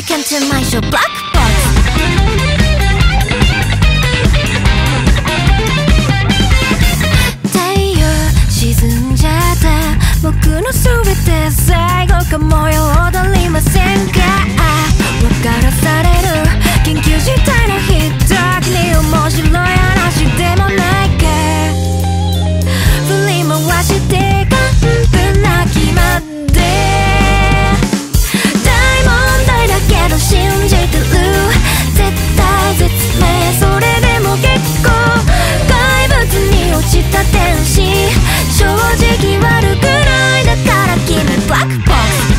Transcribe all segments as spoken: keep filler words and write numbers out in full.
Welcome to my show Black Box。 太陽沈んじゃった僕のすべて最後かもよ踊りませんか。分からされる緊急事態の日だけに面白い話でもないか。振り回して完膚なきまで大問題だけど信じてる。絶対絶命それでも結構怪物に落ちた天使正直悪くないだから君ブラックボックス。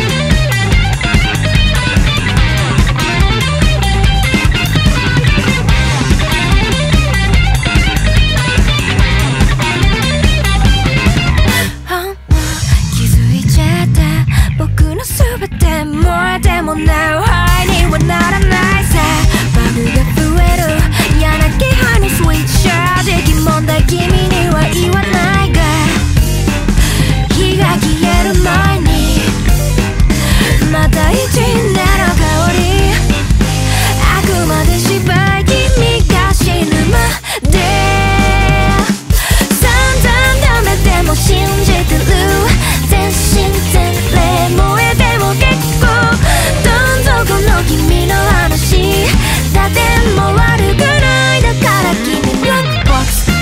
全て燃えてもなおハイにはならないさ。バグが増える嫌な気配のスイッチャー正直問題君には言わないが火が消える前にまた一年の香りあくまで芝居君が死ぬまで散々ダメでも信じてる全身全霊燃えてこの君の話だっても悪くないだから君ブラックボックス。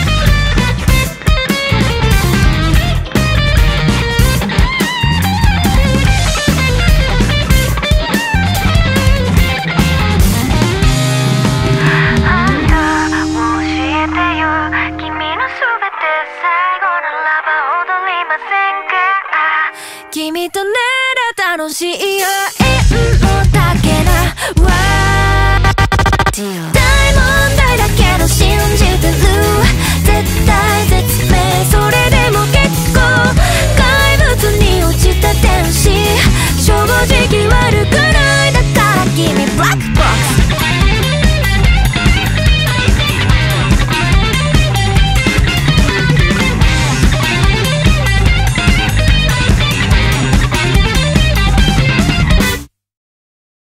あんた教えてよ君のすべて最後ならば踊りませんか。君となら楽しいよ